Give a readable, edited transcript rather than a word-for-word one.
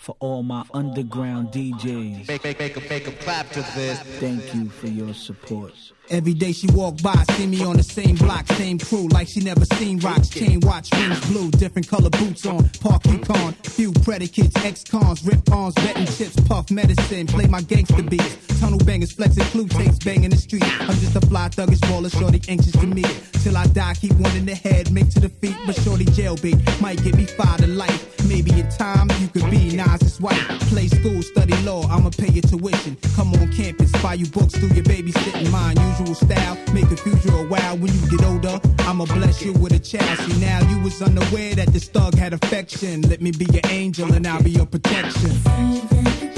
For all my underground DJs, make a clap to this. Thank you for your support. Every day she walk by, see me on the same block, same crew, like she never seen rocks. Chain watch, rims blue, different color boots on, park Yukon. Few predicates, ex-cons, rip arms, betting chips, puff medicine, play my gangster beats. Tunnel bangers, flexing, flute tapes, banging the street. I'm just a fly thuggish baller, shorty anxious to meet. Till I die, keep one in the head, make to the feet. But shorty jailbait, might get me fired to life. Maybe in time, you could be Nas's wife. Play school, study law, I'ma pay your tuition. Come on campus, buy you books, do your babysitting. Mine, usual style, make a future a while. When you get older, I'ma bless you with a child. See now, you was unaware that this thug had affection. Let me be your angel and I'll be your protection.